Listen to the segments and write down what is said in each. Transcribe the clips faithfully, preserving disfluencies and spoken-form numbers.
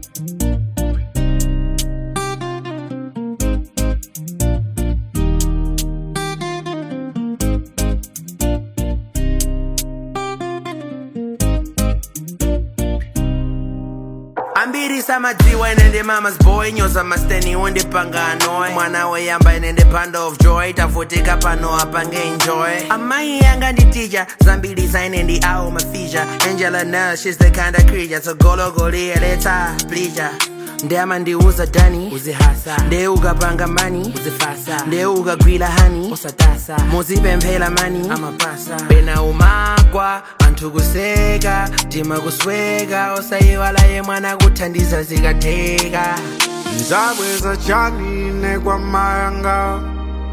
Ambiri sama jiwa inende mama's boy nyoza masteni undi pangano mwana we yamba inende panda of joy tafutika pano apange enjoy amai yanga ndi teacher zambiri zainendi ao mafisha Angela Nell she's the kind of creature so golo goli eleta pleasure Ndema ndi uza dani uzihasa nde ukapanga mani uzifasa nde ukagwila hani usatasa muzipe mphela mani amapasa pena umakwa anthu kuseka tima kusweka osayiwala ye mwana kuthandiza zikatheka nzabweza chani nekwa mayanga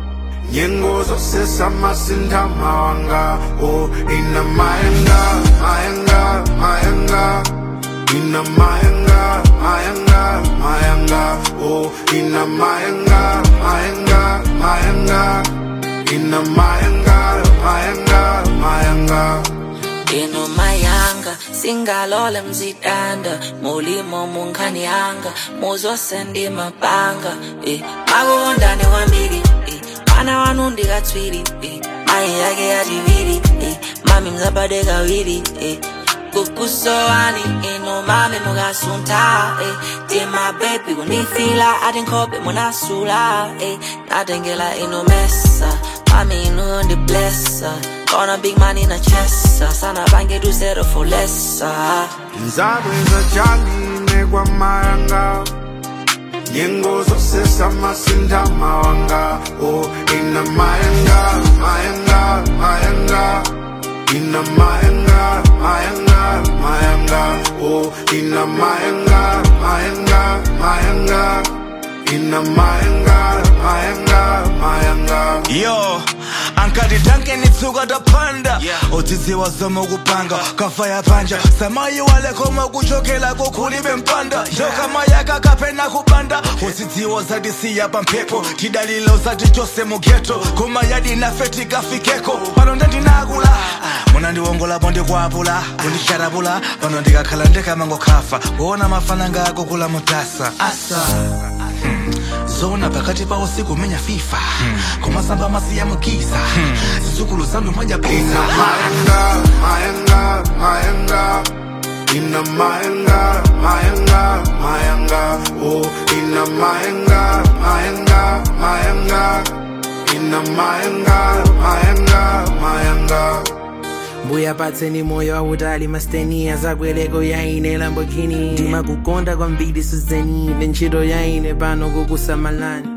nyengo zosesa masintha mawanga oh ina mayanga mayanga mayanga ina mayanga mayanga mayanga oh ina mayanga mayanga mayanga ina mayanga mayanga mayanga ino mayanga singalole mzidanda mulimo munkhani yanga muzosendi mapanga eh makondane wambiri eh mana wanu ndikatswiri eh mayi yake yachiviri eh mami mzabade kawiri eh kukusowani ino mami mukasunta eh dear my baby kunifila atinkobe munasula eh natengela ino mesa mami ino ndi blessa gonna big man in a chest sana bange do zero for less nzabweza chani nekwa mayanga nyengo zosesa masintha mawanga oh ina mayanga mayanga mayanga ina mayanga mayanga mayanga oh ina mayanga mayanga mayanga ina mayanga mayanga mayanga yo ankati tanke nitsuka tapanda yeah. Odzidziwa zoma kupanga kafaya panja samayi wale koma kuchokela kukulibe mpanda njokama yaka kapena kupanda odzidziwa zadisiya pamphepo tidalilo zati chose mugeto kuma yadi nafeti kafikeko pano ndandinakula muna ndiwongola bonde kwapula kundisharabula pano ndikakhala ndekamango kafa kuona mafananga ako kula mutasa asa hmm. Zona pakati pa usiku menya FIFA hmm. Kumasamba masi ya mukisa hmm. Zizukulu zanu mwenja pisa ina mayanga mayanga mayanga ina mayanga mayanga mayanga oh ina mayanga mayanga mayanga ina mayanga mayanga mayanga Mbuya patseni moyo wautali masteni azakweleko yaine Lamborghini ndima kukonda kwambiri Suzeni ntchito yaine pano kukusamalani